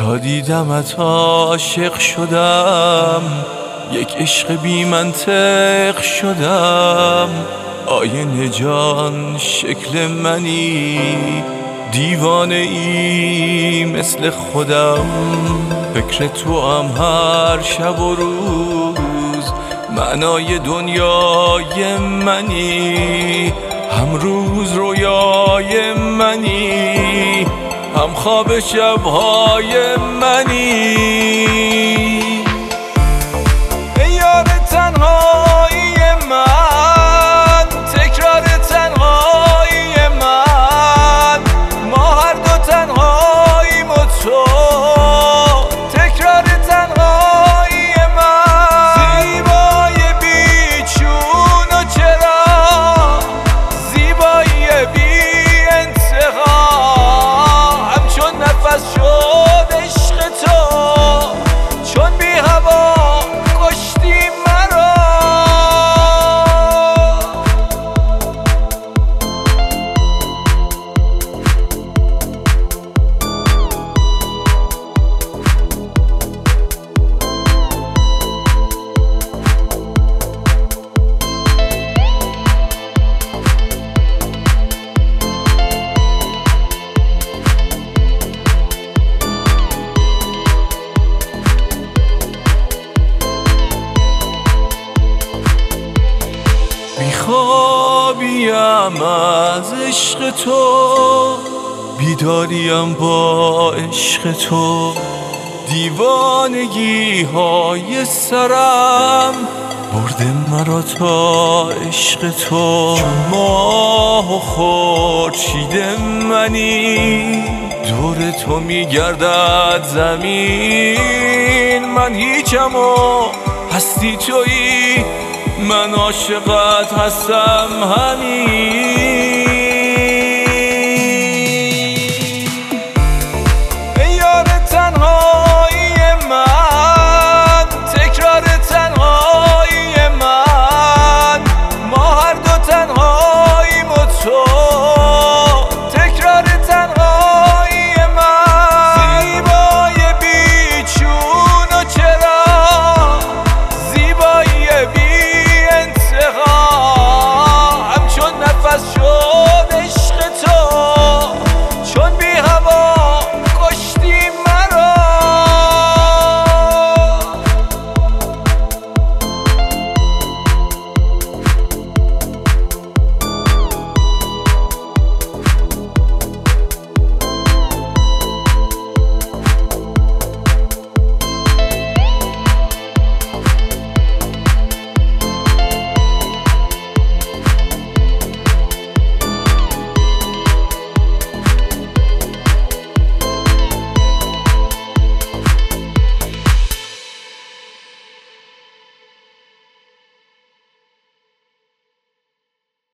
تا دیدمت عاشق شدم، یک عشق بی منطق شدم. آینه جان شکل منی، دیوانه ای مثل خودم. فکر تو هم هر شب و روز، معنای دنیای منی. هم روز رویای منی، هم خواب شبهای منی. ای یار تنهایی من، تکرار تنهایی من. ما هر دو تنهاییم و تو تکرار تنهایی من. زیبای بیچون و چرا، زیبایی بی انتها. همچون نفس شد عشق تو، چون بی هوا کشتی مرا. بیخوابیم از عشق تو، بیداریم با عشق تو. دیوانگی های سرم برده مرا تا عشق تو. چون ماه و خورشید منی، دور تو میگردد زمین. من هیچم و هستی تویی، من عاشقت هستم همین.